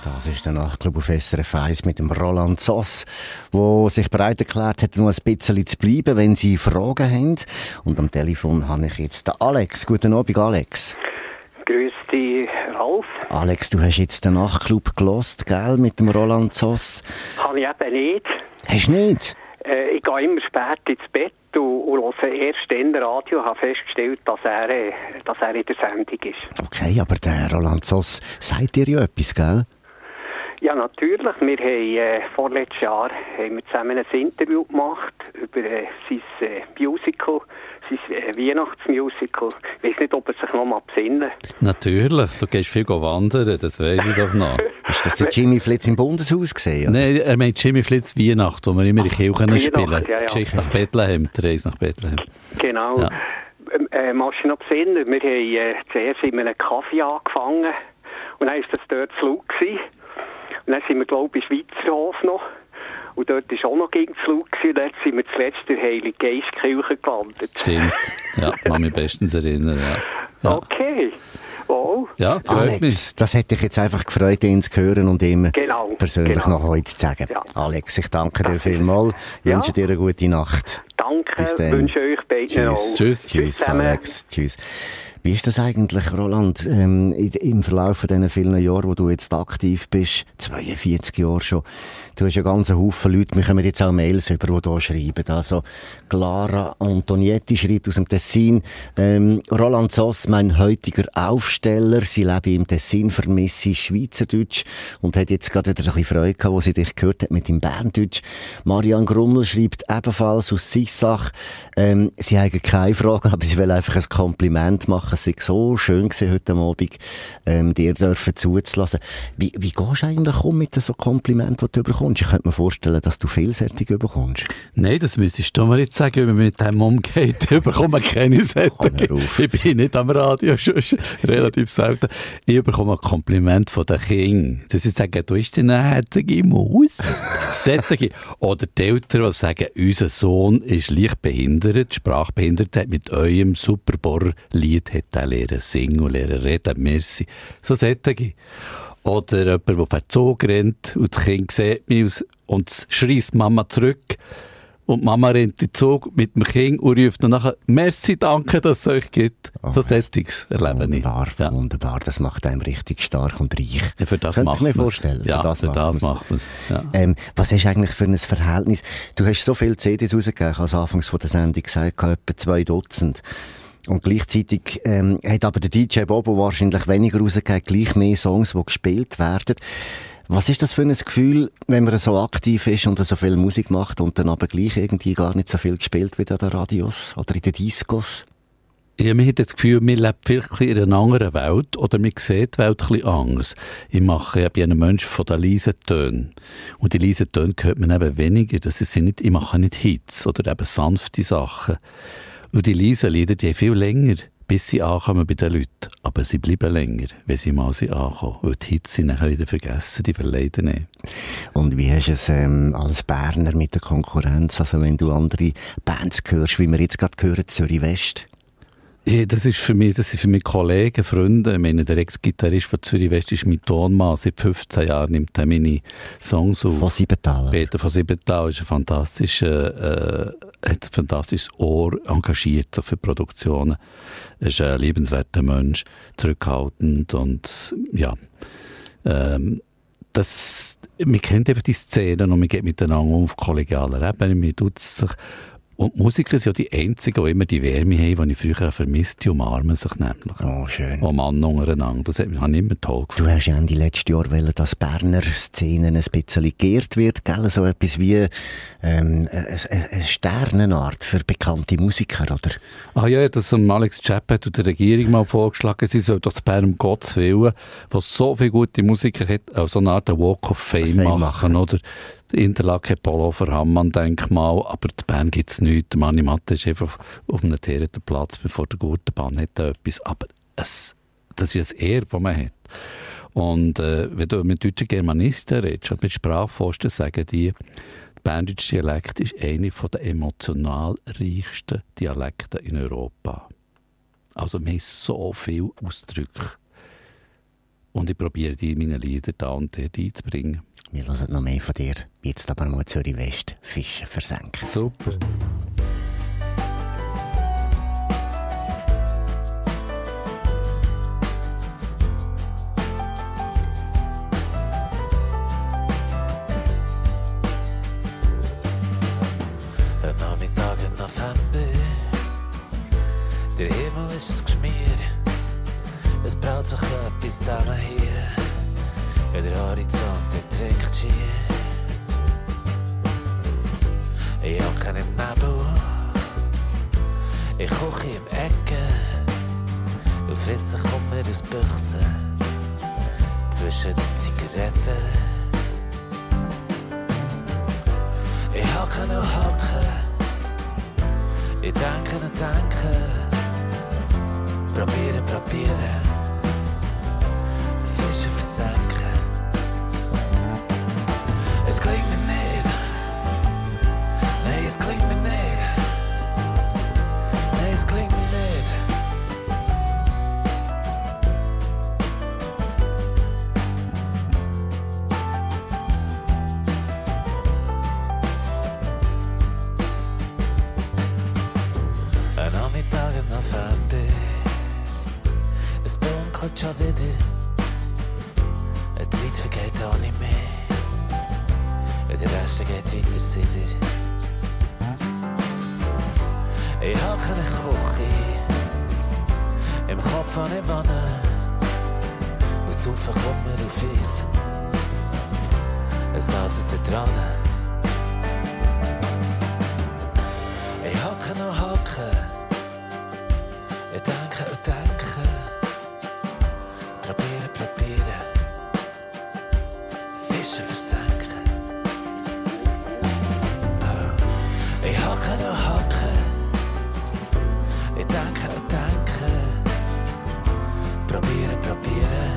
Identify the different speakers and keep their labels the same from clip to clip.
Speaker 1: Das ist der Nachtclub auf SRF 1 mit dem Roland Zoss, der sich bereit erklärt hat, noch ein bisschen zu bleiben, wenn Sie Fragen haben. Und am Telefon habe ich jetzt den Alex. Guten Abend, Alex.
Speaker 2: Grüß dich, Ralf.
Speaker 1: Alex, du hast jetzt den Nachtclub gelost, gell, mit dem Roland Zoss?
Speaker 2: Habe ich eben nicht.
Speaker 1: Hast du nicht?
Speaker 2: Ich gehe immer spät ins Bett und höre erst dann Radio. Ich habe festgestellt, dass er in der Sendung ist.
Speaker 1: Okay, aber der Roland Zoss sagt dir ja etwas, gell?
Speaker 2: Ja, natürlich. Wir haben vorletztes Jahr haben wir zusammen ein Interview gemacht über sein Musical, sein Weihnachtsmusical. Ich weiß nicht, ob er sich noch mal besinnen.
Speaker 3: Natürlich, du gehst viel wandern, das weiss ich doch noch.
Speaker 1: Ist das der Jimmy Flitz im Bundeshaus gesehen?
Speaker 3: Nein, er meint Jimmy Flitz Weihnacht, wo wir immer in Kirchen spielen.
Speaker 2: Ja.
Speaker 3: Geschichte nach Bethlehem, die Reise nach Bethlehem.
Speaker 2: Genau. Ja. Machst du noch besinnen? Wir haben zuerst in einem Kaffee angefangen und dann war das dort zu laut gewesen. Und dann sind wir, glaube ich, in Schweizerhof noch. Und dort war auch noch gegen zu laut gewesen. Und dort sind wir zuletzt in der Heilige Geistkirche gelandet.
Speaker 3: Stimmt. Ja, kann mich bestens erinnern, ja.
Speaker 2: Okay. Wow.
Speaker 3: Ja,
Speaker 1: Alex, das hätte ich jetzt einfach gefreut, ihn zu hören und ihm persönlich noch heute zu sagen. Ja. Alex, ich danke dir vielmals. Ich wünsche dir eine gute Nacht.
Speaker 2: Danke, wünsche euch beiden auch.
Speaker 1: Tschüss, Alex. Tschüss. Wie ist das eigentlich, Roland, im Verlauf von diesen vielen Jahren, wo du jetzt aktiv bist, 42 Jahre schon, du hast ja ganz einen Haufen Leute, wir kommen jetzt auch Mails über, die hier schreiben. Also, Clara Antonietti schreibt aus dem Tessin, Roland Zoss, mein heutiger Aufsteller, sie lebe im Tessin, vermisse Schweizerdeutsch und hat jetzt gerade wieder ein bisschen Freude gehabt, wo sie dich gehört hat mit dem Berndeutsch. Marianne Grummel schreibt ebenfalls aus Sissach, sie haben keine Fragen, aber sie will einfach ein Kompliment machen. Es sei so schön gewesen heute Abend, dir dürfen zuzulassen. Wie gehst du eigentlich um mit so Komplimenten, die du bekommst? Ich könnte mir vorstellen, dass du vielseitig bekommst.
Speaker 3: Nein, das müsstest du mir jetzt sagen, wie man mit dem umgeht. Ich bekomme keine Sättige. Ich bin nicht am Radio, schon relativ selten. Ich bekomme ein Kompliment von den Kindern. Dass sie sagen, du bist eine herzige Maus. Sättige. Oder die Eltern, die sagen, unser Sohn ist leicht behindert, sprachbehindert, hat mit eurem Superbohr-Lied hat er lernen singen und lernen reden. Merci. So Sättige. Oder jemand, der auf den Zug rennt und das Kind sieht mich und schreist Mama zurück. Und Mama rennt in den Zug mit dem Kind und ruft dann nachher, merci, danke, dass es euch gibt. Oh, so Sättiges erlebe ich.
Speaker 1: Wunderbar. Das macht einem richtig stark und reich.
Speaker 3: Ja, für das macht man es.
Speaker 1: Vorstellen.
Speaker 3: Ja, für das macht man es.
Speaker 1: Ja. Was hast du eigentlich für ein Verhältnis? Du hast so viele CDs rausgegeben, als anfangs von der Sendung gesagt, etwa 2 Dutzend. Und gleichzeitig hat aber der DJ Bobo wahrscheinlich weniger rausgegeben, gleich mehr Songs, die gespielt werden. Was ist das für ein Gefühl, wenn man so aktiv ist und so viel Musik macht und dann aber gleich irgendwie gar nicht so viel gespielt wird an den Radios oder in den Discos?
Speaker 3: Ja, man hat das Gefühl, man lebt vielleicht in einer anderen Welt oder man sieht die Welt ein bisschen anders. Ich bin ein Mensch von den leisen Tönen. Und die leisen Töne hört man eben weniger. Ich mache nicht Hits oder eben sanfte Sachen. Und die leisen Lieder, die haben viel länger, bis sie ankommen bei den Leuten. Aber sie bleiben länger, wenn sie mal ankommen. Weil die Hits sind dann wieder vergessen, die verleiden nicht.
Speaker 1: Und wie hast du es als Berner mit der Konkurrenz? Also wenn du andere Bands hörst, wie wir jetzt gerade hören, Zürich West?
Speaker 3: Ja, das sind für mich Kollegen, Freunde. Ich meine, der Ex-Gitarrist von Zürich West ist mein Tonmann. Seit 15 Jahren nimmt er meine Songs auf.
Speaker 1: Von Siebenthaler.
Speaker 3: Peter von Siebenthaler ist hat ein fantastisches Ohr, engagiert so für Produktionen. Er ist ein liebenswerter Mensch, zurückhaltend und ja. Man kennt einfach die Szenen und man geht miteinander auf kollegialer Ebene, man tut sich. Und die Musiker sind ja die Einzigen, die immer die Wärme haben, die ich früher vermisst, die umarmen sich nämlich.
Speaker 1: Oh, schön.
Speaker 3: Mann untereinander. Das habe ich immer toll gefunden.
Speaker 1: Du hast ja in den letzten Jahren wollen, dass Berner Szenen ein bisschen geehrt wird, gell? So etwas wie eine Sternenart für bekannte Musiker, oder?
Speaker 3: Ah ja, das haben Alex Chappet und der Regierung mal vorgeschlagen, sie soll doch das Bern um Gottes Willen, was so viele gute Musiker hat, auch so eine Art Walk of Fame machen, oder? Interlaken hat Polo Hammann-Denkmal, aber in Bern gibt es nichts. Der Manni Matte ist einfach auf einem teerenden Platz, bevor der Gurtenbahn hat da etwas. Aber das ist ein Ehr, das man hat. Und wenn du mit deutschen Germanisten redest, also mit Sprachforschern, sagen die, der berndeutsche Dialekt ist einer der emotional reichsten Dialekte in Europa. Also wir haben so viele Ausdrücke. Und ich probiere die in meinen Liedern da und dort einzubringen.
Speaker 1: Wir hören noch mehr von dir. Jetzt aber mal Zürich West, Fische versenken.
Speaker 3: Super.
Speaker 4: Am Nachmittag im November, der Himmel ist geschmiert. Es braut sich etwas zusammen hier. Ja, der Horizont, der trägt schier. Ich hocke im Nebel, ich koche im Ecken und frisse Kummer aus Büchsen zwischen den Zigaretten. Ich hocke und hocke, ich denke und denke, probieren, Fische versenken. Es klingt mir nicht, nein, es klingt mir nicht, nein, es klingt mir nicht. Ein Nachmittag im November, es dunkelt schon wieder, die Zeit vergeht auch nicht mehr. Der Rest geht weiter sider. Ich hocke in der Küche, im Kopf an der Wanne, und saufe Kummer auf Eis. Es salzt sich dran. Ich hocke und hocke, ich denke und denke, probieren, Fische versenken. Ich hocke und hocke, ich denke und denke, probieren,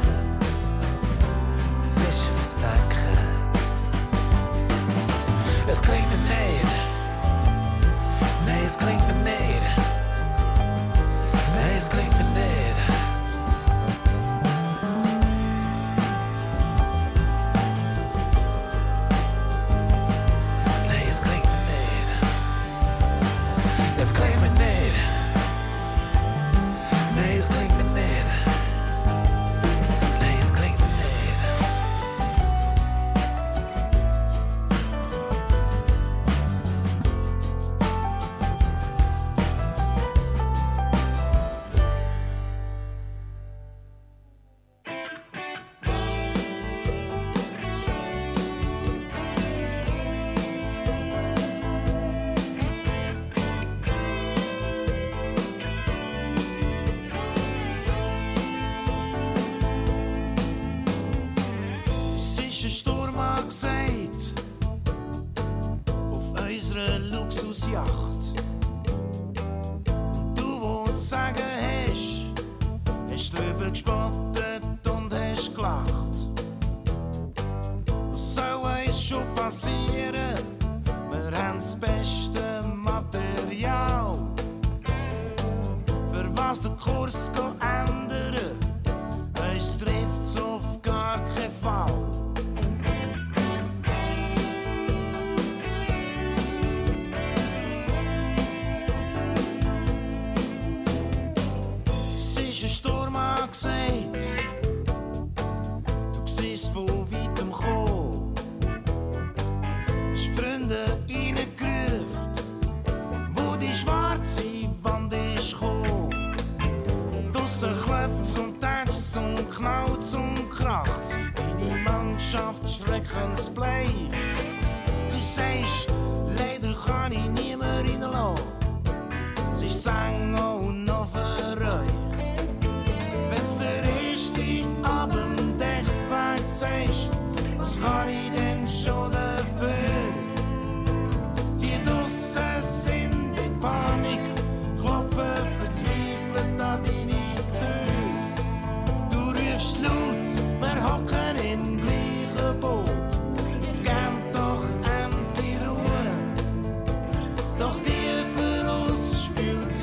Speaker 4: Fische versenken. Es klingt mir nicht, nein, es klingt mir nicht, nein, es klingt mir nicht. Es klingt mir nicht, nein, es klingt mir nicht, nein, es klingt mir nicht.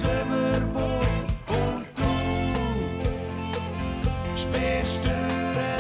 Speaker 5: Spürst du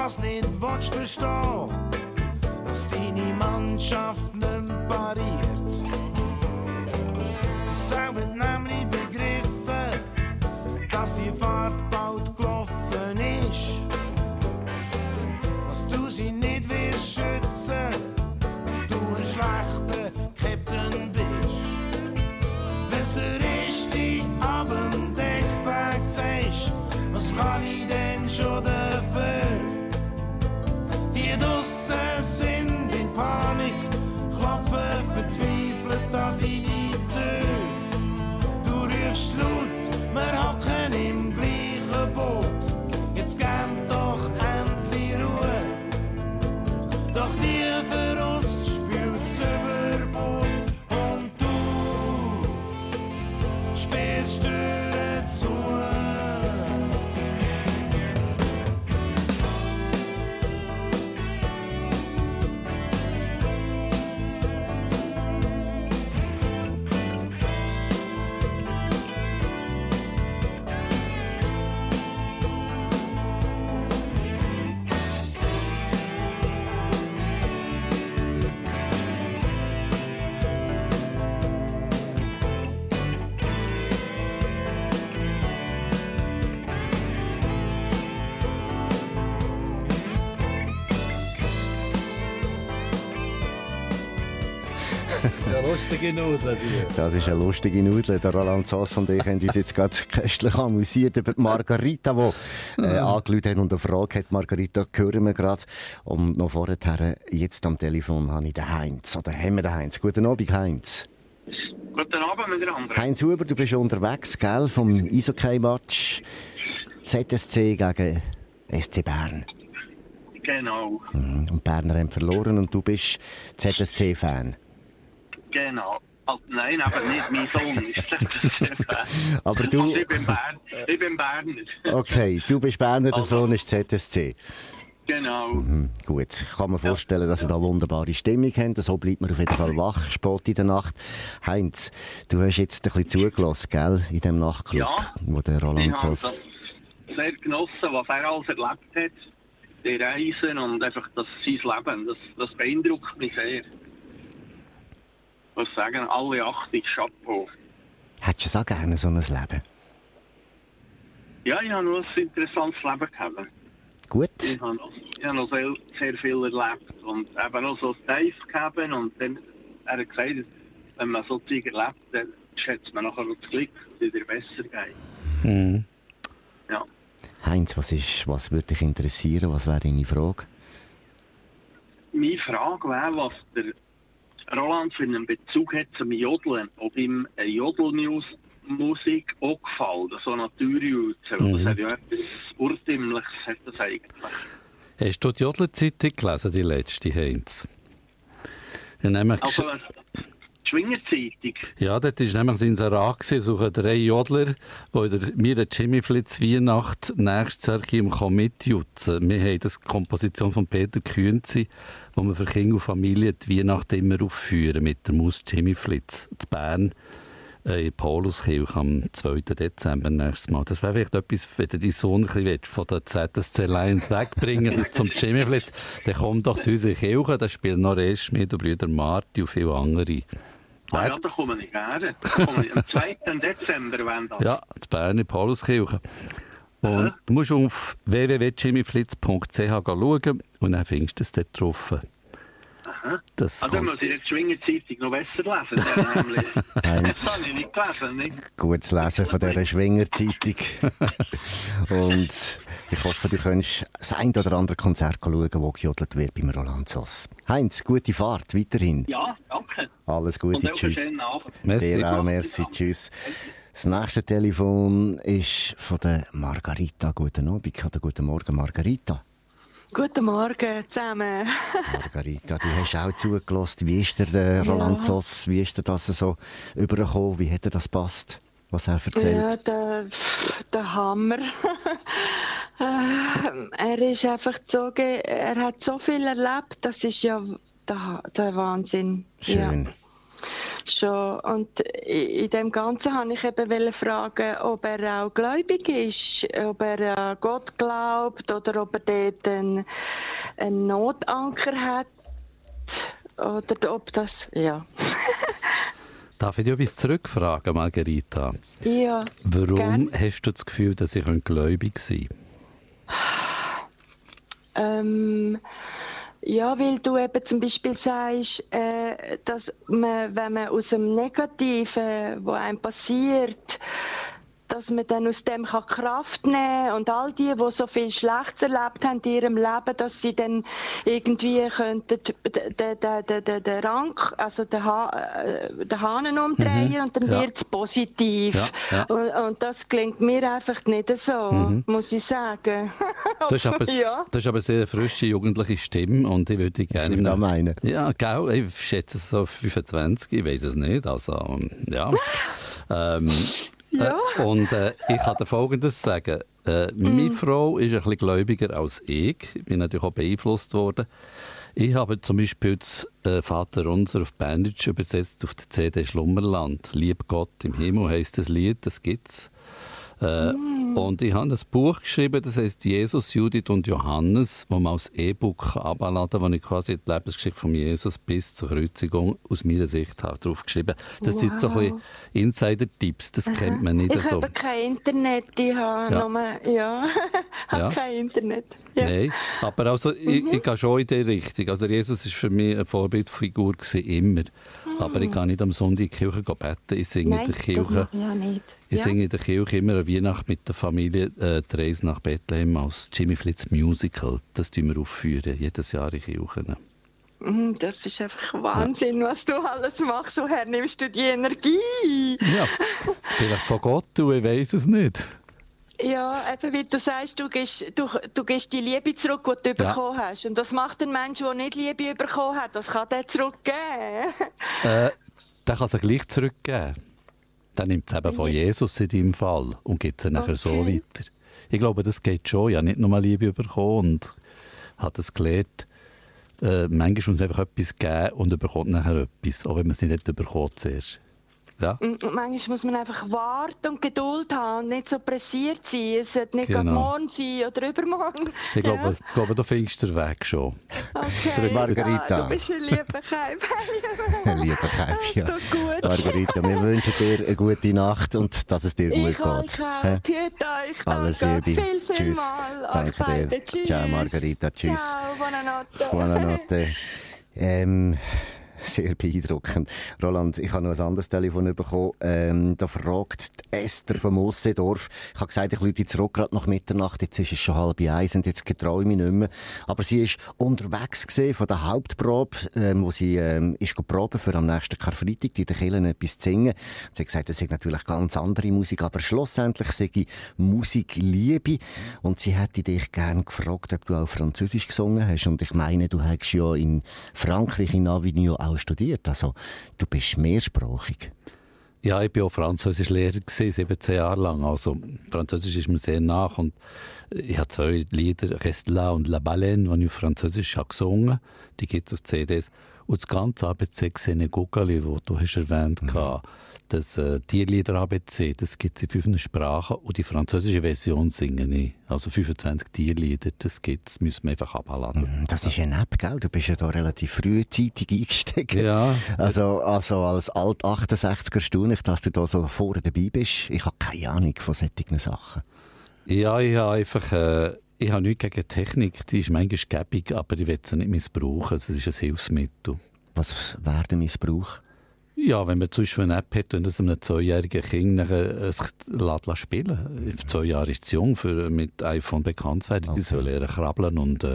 Speaker 5: was nicht willst verstehen, dass deine Mannschaft nicht pariert. Du selber nämlich begriffen, dass die Fahrt bald gelaufen ist, dass du sie nicht willst schützen, dass du ein schlechter Captain bist. Wenn's der richtige Abenddeck fragt, sagst, was kann ich denn schon dafür? Die draussen sind in Panik, klopfen verzweifelt an deine Tür. Du rufst laut, wir hocken im gleichen Boot, jetzt gern doch endlich Ruhe. Doch die für uns spürt's über Bord und du spielst Türen zu.
Speaker 3: Lustige Nudeln, die.
Speaker 1: Das ist eine lustige Nudel. Der Roland Soss und ich haben uns jetzt gerade köstlich amüsiert über die Margarita, die angerufen hat und eine Frage hat. Margarita, hören wir gerade. Und noch vorher, jetzt am Telefon, habe ich den Heinz. Oder haben wir den Heinz? Guten Abend, Heinz.
Speaker 6: Guten Abend miteinander.
Speaker 1: Heinz Huber, du bist unterwegs, gell, vom Eishockey-Match ZSC gegen SC Bern.
Speaker 6: Genau.
Speaker 1: Und die Berner haben verloren und du bist ZSC-Fan.
Speaker 6: Genau. Also, nein, aber nicht mein Sohn ist ZSC-Fan.
Speaker 1: Aber du...
Speaker 6: Also, ich bin Berner.
Speaker 1: Okay, du bist Berner, der Sohn ist ZSC.
Speaker 6: Genau.
Speaker 1: Gut, ich kann mir vorstellen, dass ihr da wunderbare Stimmung habt. So bleibt man auf jeden Fall wach, spät in der Nacht. Heinz, du hast jetzt ein bisschen zugelassen, gell, in dem Nachtclub,
Speaker 6: Ja.
Speaker 1: wo der Roland Soss...
Speaker 6: Ich habe das sehr genossen, was er alles erlebt hat. Die Reisen und einfach sein Leben. Das beeindruckt mich sehr. Ich muss sagen, alle 80 Chapeau.
Speaker 1: Hättest du es auch gerne, so ein Leben?
Speaker 6: Ja, ich habe noch ein interessantes Leben gehabt.
Speaker 1: Gut.
Speaker 6: Ich habe noch sehr viel erlebt und eben noch so ein Dive gehabt und dann er hat gesagt, wenn man so Zeug erlebt, dann schätzt man nachher das Glück, dass es wieder besser geht.
Speaker 1: Mhm.
Speaker 6: Ja.
Speaker 1: Heinz, was würde dich interessieren? Was wäre deine Frage?
Speaker 6: Meine Frage wäre, was der Roland für einen Bezug hat zum Jodeln. Ob ihm eine Jodel-Musik auch gefällt, so Naturjutze. Das hat ja etwas Urtümliches, hat das eigentlich.
Speaker 3: Hast du die Jodler-Zeitung gelesen, die letzte, Heinz?
Speaker 6: Also, die Schwingerzeitung?
Speaker 3: Ja, dort war nämlich ein Inserat, suchen 3 Jodler, die mir der Jimmy Flitz Weihnacht nächstes Jahr im mitjutzen. Wir haben das Komposition von Peter Künzi, wo wir für Kinder und Familie die Weihnacht immer aufführen mit der Maus Jimmy Flitz. In Bern, in Pauluskirche am 2. Dezember nächstes Mal. Das wäre vielleicht etwas, wenn du deinen Sohn von der ZSC Lions wegbringen zum Jimmy Flitz, dann komm doch zu unsere Kirche, da spielen noch Reschmied und Brüder Marti und viele andere.
Speaker 6: Ah ja, da komme ich gerne. Am 2. Dezember wenn das.
Speaker 3: Ja, in Bern in Pauluskirche. Und du musst auf www.jimmyflitz.ch schauen und dann findest du es dort drauf.
Speaker 6: Aha. Also muss ich jetzt die Schwingerzeitung noch besser lesen. Das habe ich nicht gelesen. Nicht?
Speaker 1: Gutes Lesen von dieser Schwingerzeitung. Und ich hoffe, du kannst das ein oder andere Konzert schauen, wo gejodelt wird beim Roland Soss. Heinz, gute Fahrt weiterhin.
Speaker 6: Ja, danke.
Speaker 1: Alles Gute, tschüss.
Speaker 6: Schönen Abend.
Speaker 3: Merci.
Speaker 1: Dir auch, merci, tschüss. Das nächste Telefon ist von der Margarita. Guten Abend oder guten Morgen, Margarita.
Speaker 7: Guten Morgen zusammen.
Speaker 1: Margarita, du hast auch zugelassen. Wie ist der Roland Soss? Wie ist das so übergekommen? Wie hat das passt, was er erzählt?
Speaker 7: Ja, der Hammer. Er ist einfach so, er hat so viel erlebt. Das ist ja der Wahnsinn.
Speaker 1: Schön.
Speaker 7: Ja. schon. Und in dem Ganzen wollte ich eben fragen, ob er auch gläubig ist, ob er an Gott glaubt oder ob er dort einen Notanker hat. Oder ob das, ja.
Speaker 3: Darf ich dich etwas zurückfragen, Margherita?
Speaker 7: Ja.
Speaker 3: Warum hast du das Gefühl, dass ich gläubig sein könnte?
Speaker 7: Ja, weil du eben zum Beispiel sagst, dass man, wenn man aus dem Negativen, was einem passiert, dass man dann aus dem Kraft nehmen kann und all die so viel Schlechtes erlebt haben in ihrem Leben, dass sie dann irgendwie könnten den Rang, also den Hahn umdrehen und dann wird es positiv. Ja, ja. Und das klingt mir einfach nicht so, muss ich sagen.
Speaker 3: Das ist aber eine sehr frische jugendliche Stimme und ich würde gerne
Speaker 1: meinen.
Speaker 3: Ja, genau, ich schätze es so 25, ich weiß es nicht, also ja.
Speaker 7: Ja.
Speaker 3: Ich kann dir Folgendes sagen. Meine Frau ist ein bisschen gläubiger als ich. Ich bin natürlich auch beeinflusst worden. Ich habe zum Beispiel das Vater Unser auf Berndeutsch übersetzt auf der CD Schlummerland. Lieb Gott im Himmel heisst das Lied, das gibt's. Und ich habe ein Buch geschrieben, das heisst Jesus, Judith und Johannes, wo man als E-Book abladen kann, wo ich quasi die Lebensgeschichte von Jesus bis zur Kreuzigung aus meiner Sicht habe drauf geschrieben. Das sind so ein bisschen Insider-Tipps, das kennt man nicht so.
Speaker 7: Ich habe kein Internet, ich habe nur, kein Internet. Ja.
Speaker 3: Nein, aber also, ich gehe schon in die Richtung. Also Jesus war für mich eine Vorbildfigur gewesen, immer. Aber ich gehe nicht am Sonntag in die Kirche beten, ich singe in der Kirche. Ich singe in der Kirche immer eine Weihnacht mit der Familie die Reise nach Bethlehem als Jimmy Flitz Musical. Das tun wir aufführen, jedes Jahr in Kirchen.
Speaker 7: Das ist einfach Wahnsinn, was du alles machst. Woher nimmst du die Energie?
Speaker 3: Ja, vielleicht von Gott, ich weiss es nicht.
Speaker 7: Ja, eben wie du sagst, du gibst die Liebe zurück, die du bekommen hast. Und das macht ein Mensch, der nicht Liebe bekommen hat. Das kann der zurückgeben.
Speaker 3: Der kann sie gleich zurückgeben. Dann nimmt es eben von Jesus in deinem Fall und gibt es nachher so weiter. Ich glaube, das geht schon. Ich habe nicht nur Liebe bekommen und habe das gelernt. Manchmal muss man einfach etwas geben und bekommt nachher etwas, auch wenn man es nicht bekommt zuerst. Ja.
Speaker 7: Und manchmal muss man einfach warten und Geduld haben und nicht so pressiert sein. Es sollte nicht gerade morgen sein oder übermorgen.
Speaker 3: Ich glaube, du findest den Weg schon.
Speaker 7: Okay.
Speaker 1: Margherita.
Speaker 7: Du bist ein lieber Keib.
Speaker 1: Ein lieber Keib, ja.
Speaker 7: So gut.
Speaker 1: Margherita, wir wünschen dir eine gute Nacht und dass es dir gut geht.
Speaker 7: Hüt euch.
Speaker 1: Alles Liebe. Tschüss. Danke dir.
Speaker 7: Tschüss.
Speaker 1: Ciao, Margherita. Tschüss.
Speaker 7: Ciao,
Speaker 1: buonanotte. Sehr beeindruckend. Roland, ich habe noch ein anderes Telefon bekommen. Da fragt Esther vom Mossedorf. Ich habe gesagt, ich rufe zurück, gerade nach Mitternacht. Jetzt ist es schon 12:30 und jetzt getraue ich mich nicht mehr. Aber sie ist unterwegs gewesen von der Hauptprobe, wo sie ist proben für am nächsten Karfreitag, in den Kirchen etwas zu singen. Sie hat gesagt, das ist natürlich ganz andere Musik, aber schlussendlich sei Musik Liebe. Und sie hätte dich gerne gefragt, ob du auch Französisch gesungen hast. Und ich meine, du hast ja in Frankreich, in Avignon, auch studiert. Also, du bist mehrsprachig.
Speaker 3: Ja, ich war auch Französischlehrer, 17 Jahre lang. Also, Französisch ist mir sehr nach. Und ich habe 2 Lieder, Restla und La Baleine, die ich auf Französisch habe gesungen. Die gibt es auf CDs. Und das ganze ABC Xene Gugali, das du hast erwähnt hast, das Tierlieder ABC, das gibt es in 5 Sprachen. Und die französische Version singe ich. Also 25 Tierlieder, das gibt's, müssen wir einfach abladen.
Speaker 1: Das ist eine App, gell? Du bist ja da relativ frühzeitig eingestiegen.
Speaker 3: Ja.
Speaker 1: Also als Alt-68er staune ich, dass du da so vorne dabei bist. Ich habe keine Ahnung von solchen Sachen.
Speaker 3: Ja, ich habe einfach... ich habe nichts gegen Technik, die ist manchmal gäbig, aber ich will sie nicht missbrauchen. Das ist ein Hilfsmittel.
Speaker 1: Was wäre der Missbrauch?
Speaker 3: Ja, wenn man zum Beispiel eine App hat und das einem 2-jährigen Kind nachher spielen lässt. 2 Jahre ist zu jung, für mit iPhone bekannt zu werden. Okay. Die sollen lernen krabbeln und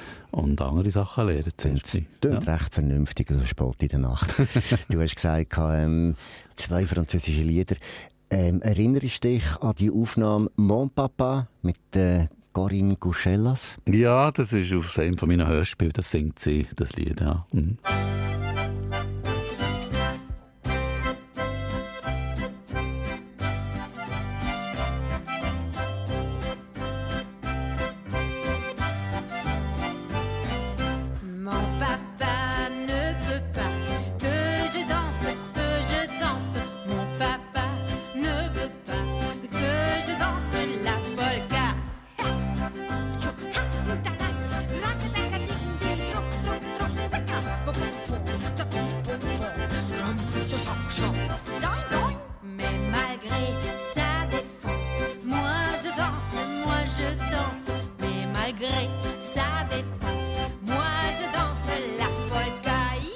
Speaker 3: andere Sachen lernen.
Speaker 1: Das klingt recht vernünftig, so spät in der Nacht. Du hast gesagt, 2 französische Lieder. Erinnerst du dich an die Aufnahme «Mon Papa» mit Corinne Couchellas?
Speaker 3: Ja, das ist auf einem von meinen Hörspielen, das singt sie, das Lied, ja. Mhm.
Speaker 8: Mon papa ne veut pas que je danse, que je sa défense. Moi je danse la polka.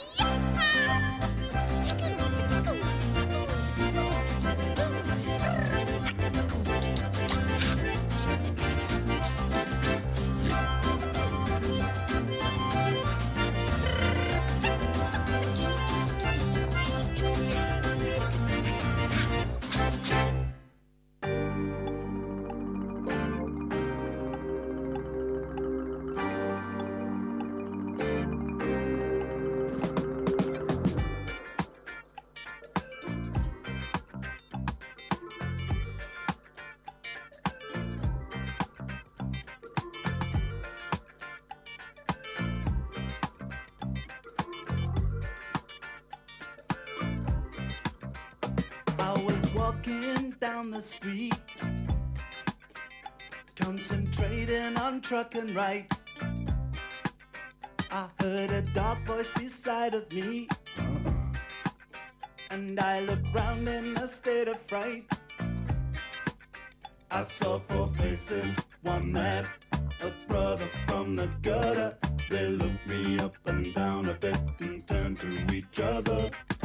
Speaker 9: Walking down the street, concentrating on truck and right. I heard a dark voice beside of me, and I looked round in a state of fright. I saw four faces, one mad, a brother from the gutter. They looked me up and down a bit and turned to each other.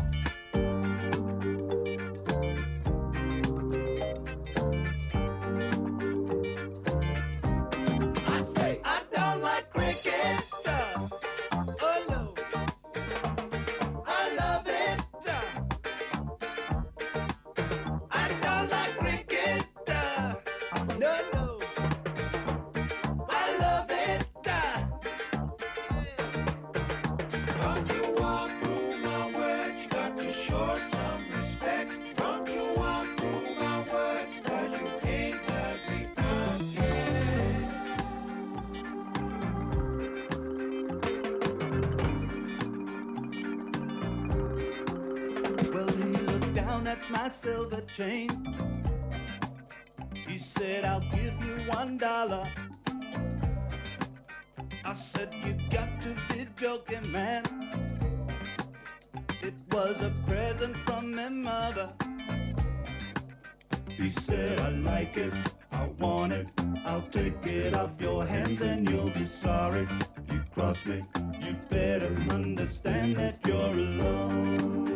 Speaker 9: My silver chain. He said, I'll give you $1. I said, you got to be joking, man. It was a present from my mother. He said, I like it, I want it, I'll take it off your hands and you'll be sorry. You cross me, you better understand that you're alone.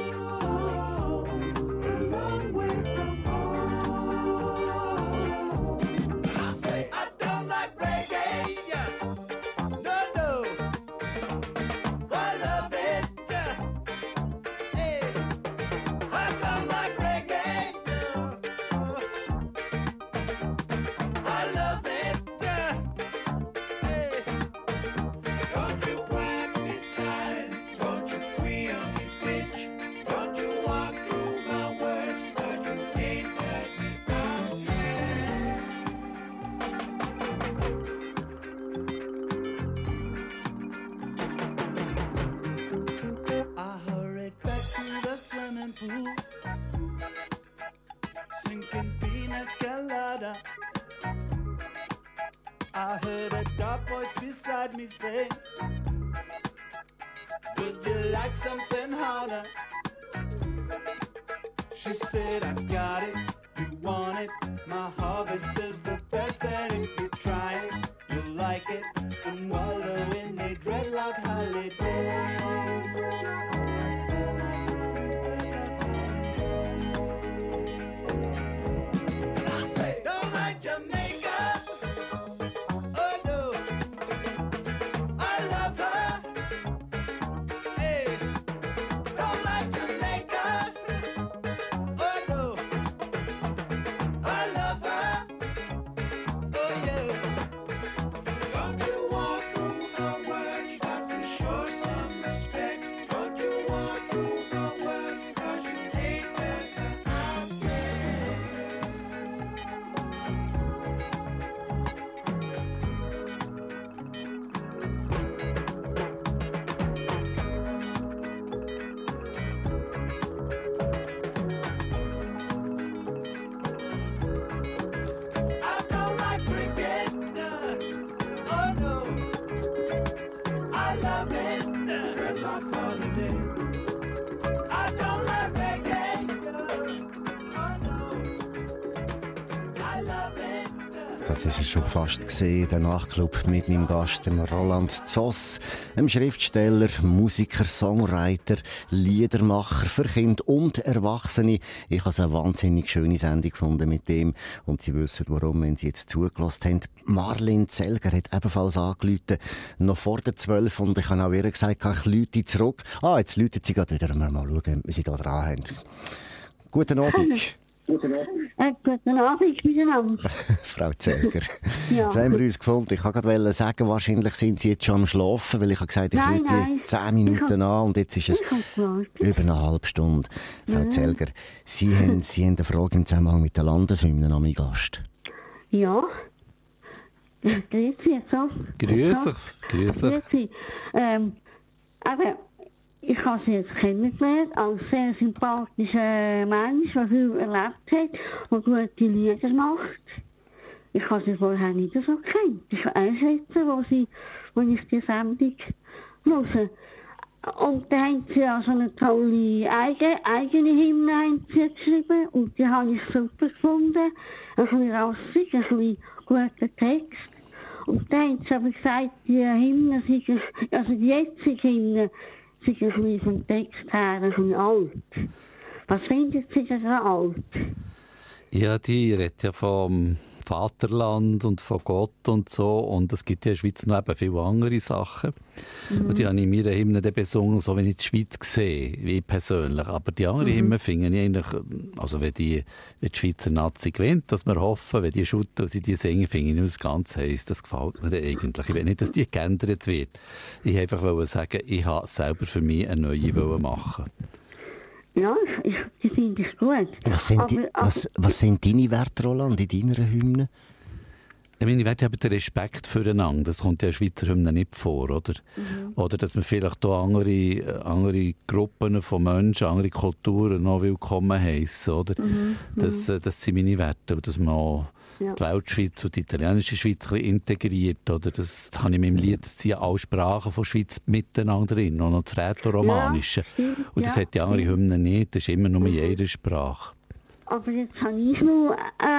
Speaker 9: I heard a dark voice beside me say, would you like something harder? She said, I got it, you want it, my harvest is the best, and if you try it, you'll like it, and wallow in a dreadlock holiday.
Speaker 1: Das war schon fast gesehen, der Nachtclub mit meinem Gast, dem Roland Zoss, einem Schriftsteller, Musiker, Songwriter, Liedermacher für Kinder und Erwachsene. Ich habe eine wahnsinnig schöne Sendung gefunden mit dem und Sie wissen warum, wenn Sie jetzt zugelassen haben. Marlene Zelger hat ebenfalls angerufen, noch vor der 12 und ich habe auch ihr gesagt, ich rufe zurück. Jetzt läutet sie gerade wieder. Mal schauen, wie Sie da dran haben. Guten Abend.
Speaker 10: Guten Abend miteinander.
Speaker 1: Frau Zelger.
Speaker 10: Ja.
Speaker 1: Jetzt haben wir uns gefunden. Ich wollte gerade sagen, wahrscheinlich sind Sie jetzt schon am Schlafen, weil ich habe gesagt, ich rufe 10 Minuten an und jetzt ist es über eine halbe Stunde. Frau Zelger, Sie haben eine Frage im Zusammenhang mit der Landeshymne an meinen Gast.
Speaker 10: Ja. Grüezi jetzt so.
Speaker 3: Grüß dich.
Speaker 10: Aber ich habe sie jetzt kennengelernt als sehr sympathischer Mensch, der viel erlebt hat und gute Lieder macht. Ich habe sie vorher nicht so gekannt. Das ist einschätzen, wo ich die Sendung höre. Und da haben sie ja so eine tolle eigene Hymne geschrieben und die habe ich super gefunden. Ein bisschen rassig, ein bisschen guter Text. Und da haben sie aber gesagt, die Hymne, also die jetzige Hymne, sind ein bisschen vom Text her ein bisschen alt. Was findet Sie denn alt?
Speaker 3: Ja, die redet ja vom Vaterland und von Gott und so. Und es gibt ja in der Schweiz noch eben viele andere Sachen. Und die habe ich in meiner Hymne besungen, so wenn ich die Schweiz sehe, wie ich persönlich. Aber die anderen Hymnen finde ich eigentlich, also wenn die Schweizer Nazi gewinnt, dass wir hoffen, wenn die schütten und sie die singen, finde ich das ganz heiß. Das gefällt mir eigentlich. Ich will nicht, dass die geändert wird. Ich wollte einfach sagen, ich habe selber für mich eine neue machen.
Speaker 10: Ja, ich finde es gut.
Speaker 1: Was sind deine Werte, Roland, in deiner Hymne?
Speaker 3: Meine Werte haben den Respekt füreinander. Das kommt ja in der Schweizer Hymne nicht vor, oder? Oder dass man vielleicht hier andere Gruppen von Menschen, andere Kulturen noch willkommen heissen, oder? Das sind meine Werte. Und dass man auch die Weltschweiz und die italienische Schweiz ein bisschen integriert, oder? Das habe ich in meinem Lied, das sind alle Sprachen von Schweiz miteinander drin, auch noch das Rätoromanische. Und das hat die andere Hymne nicht, das ist immer nur in jeder Sprache.
Speaker 10: Aber jetzt habe ich noch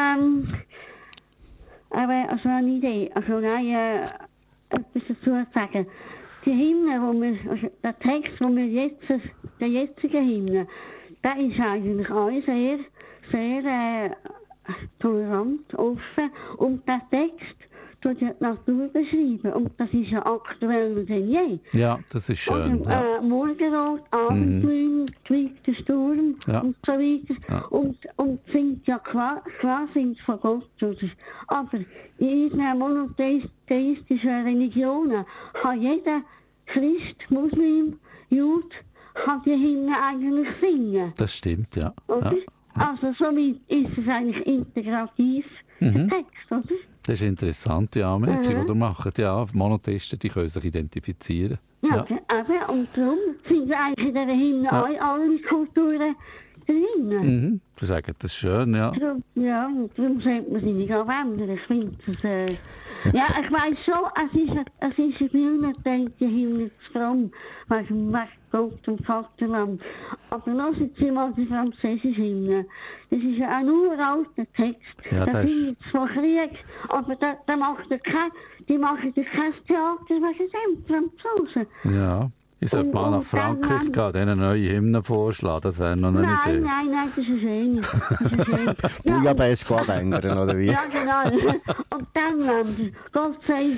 Speaker 10: eine Idee, etwas dazu zu sagen. Die Hymne, der Text, der jetzige Hymne, der ist eigentlich auch sehr, sehr tolerant, offen. Und der Text tut die Natur beschreiben. Und das ist ja aktueller denn je.
Speaker 3: Ja, das ist schön.
Speaker 10: Morgenrot, Abendgrün, gewiegter Sturm und so weiter. Ja. Und sind ja klar sind von Gott. Aber in unseren monotheistischen Religionen hat jeder Christ, Muslim, Jude, kann die Hymne eigentlich singen.
Speaker 3: Das stimmt, ja.
Speaker 10: Also somit ist es eigentlich integrativ, der Text, oder?
Speaker 3: Das ist interessant, ja, die machen. Ja, Monotheisten, die können sich identifizieren.
Speaker 10: Ja. Und darum sind eigentlich in dieser Hymne alle Kulturen drin.
Speaker 3: Sie sagen, das ist schön, ja.
Speaker 10: Und darum sollte man sie nicht abändern. Ich finde das, ich weiss schon, es ist in vielen Teilen die Hymne zu fromm, wegen Gott und Vaterland. Aber hören Sie mal die französische Hymne. Das ist ja ein uralter Text. Ja, da findet es von Krieg, aber die machen ja kein Theater wegen dem, Franzosen.
Speaker 3: Ja. Ich sollte mal nach Frankreich gehen, denen eine neue Hymne vorschlagen, das wäre noch eine Idee.
Speaker 10: Nein, das ist schön.
Speaker 1: Bouillabaisse ändern, oder wie?
Speaker 10: Ja, genau. Und dann God save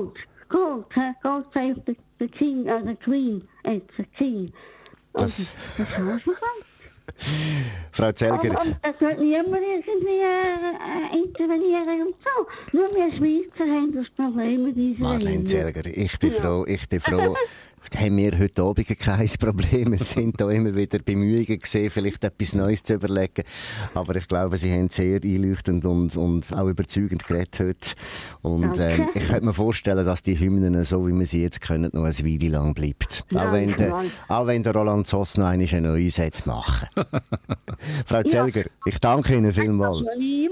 Speaker 10: the King, the Queen, the King. Das war's noch.
Speaker 1: Frau Zelger.
Speaker 10: Und da sollte niemand irgendwie intervenieren und so. Nur wir Schweizer haben das Problem mit dieser
Speaker 1: Marlene Zelger, ich bin froh. Haben wir heute Abend kein Problem. Es sind da immer wieder Bemühungen gesehen, vielleicht etwas Neues zu überlegen. Aber ich glaube, Sie haben sehr einleuchtend und auch überzeugend geredet heute. Und ich könnte mir vorstellen, dass die Hymnen, so wie wir sie jetzt können, noch eine Weile lang bleibt. Auch wenn der Roland Zoss noch eine neue Set machen. Frau Zelger, ich danke Ihnen vielmals.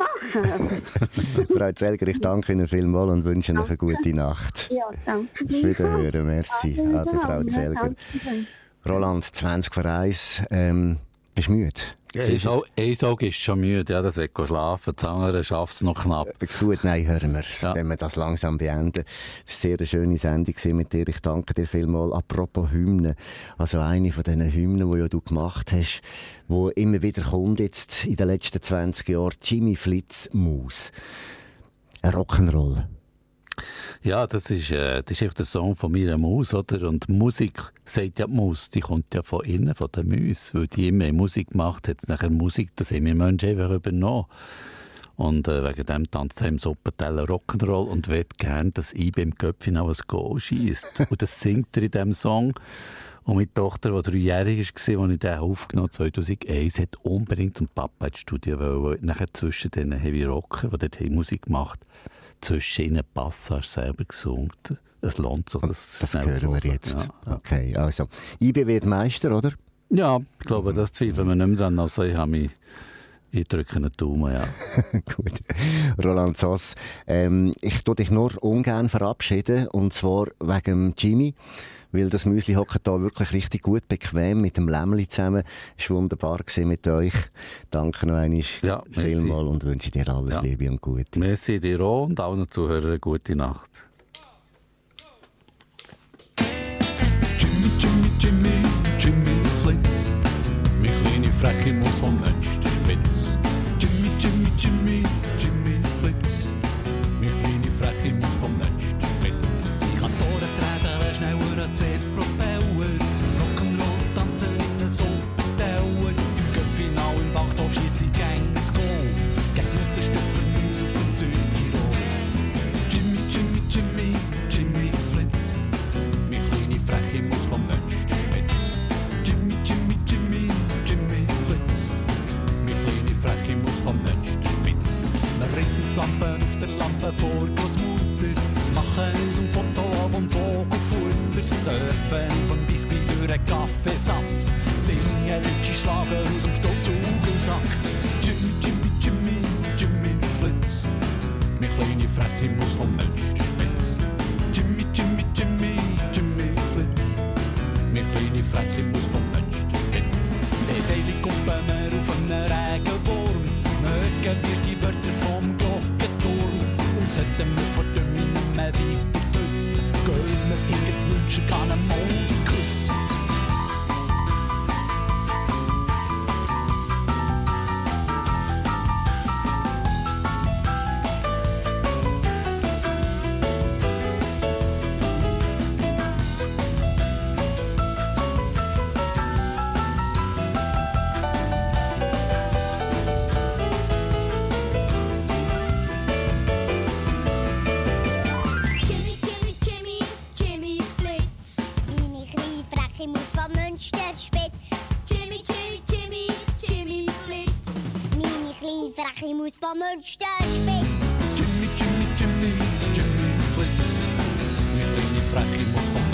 Speaker 1: Frau Zelger, ich danke Ihnen vielmals und wünsche Ihnen eine gute Nacht.
Speaker 10: Ja, danke.
Speaker 1: Auf Wiederhören, merci. Frau Zelger. Roland, 20 vor 1. Bist du müde?
Speaker 3: Ein Auge ist schon müde, ja, das wird schlafen. Das andere schafft es noch knapp.
Speaker 1: Gut, nein, hören wir, wenn wir das langsam beenden. Es war eine sehr schöne Sendung mit dir. Ich danke dir vielmals. Apropos Hymnen. Also eine von diesen Hymnen, die ja du gemacht hast, die immer wieder kommt jetzt in den letzten 20 Jahren. Jimmy Flitz Maus. Ein Rock'n'Roll.
Speaker 3: Ja, das ist echt der Song von meiner Maus, oder? Und Musik, sagt ja die Maus, die kommt ja von innen, von den Mäusen, weil die immer Musik gemacht hat. Nachher Musik, das haben wir Menschen einfach übernommen. Und wegen dem tanzt er im Suppenteller Rock'n'Roll und will gerne, dass ich beim Köpfchen auch ein Goal schiesst. Und das singt er in diesem Song. Und meine Tochter, die 3-jährig war, als ich den aufgenommen 2001, hat unbedingt und Papa ins Studio wollen. Nachher zwischen den Heavy Rocker, die dort Musik gemacht haben, zwischen ihnen Passage selber gesungen. Es lohnt sich.
Speaker 1: Das hören wir jetzt. Ja. Okay, also IB wird Meister, oder?
Speaker 3: Ja, ich glaube, das zweifeln wir nicht mehr dran. Also ich drücke einen Daumen, ja.
Speaker 1: Gut. Roland Soss, ich tue dich nur ungern verabschieden, und zwar wegen Jimmy, weil das Müsli hockt da wirklich richtig gut bequem mit dem Lämmli zusammen. Es war wunderbar mit euch. Danke noch einmal vielmals und wünsche dir alles Liebe und Gute.
Speaker 3: Merci dir auch und allen Zuhörern eine gute Nacht.
Speaker 11: Jimmy, Jimmy, Jimmy, Jimmy Flitz, mein kleine freche Maus vom Mensch der Spitz. Jimmy, Jimmy, Jimmy, Jimmy Flitz, mein kleine freche Maus vom Mensch der Spitz. Sie kann Tore treten, wär schneller als 10 Propeller. Rock'n'Roll tanzen in einem Suppenteller. Im Göppfinal im Waldhof schiesst sie gern ins Goal. Gegen ein Stück für Maus aus dem Südtirol. Jimmy, Jimmy, Jimmy, Jimmy Flitz, mein kleine freche Maus vom Mensch der Spitz. Jimmy, Jimmy, Jimmy, Jimmy Flitz, mein kleine freche Maus vom Mensch der Spitz. Wir richten Lampen auf der Lampe vor Großmutter, machen aus dem Fotoalbum Vogelfutter, surfen von Biskuit durch einen Kaffeesatz, singen deutsche Schlager aus dem Stolzugelsack. Jimmy, Jimmy, Jimmy, Jimmy Flitz, mein kleine freche Maus vom Mensch der Spitz. Jimmy, Jimmy, Jimmy, Jimmy Flitz, mein kleine freche Maus vom Mensch der Spitz. Der Seele kumpeln wir auf einen Regenwurm, mögen wir die Wörter vom Glockenturm. Und sollten wir vor dem nicht mehr weiter küssen, gehen wir hinter das Wünschen, gehen einen Mond küssen.
Speaker 12: Van Münsterspitz.
Speaker 11: Jimmy, Jimmy, Jimmy, Jimmy Flitz, mijn kleine freche Maus van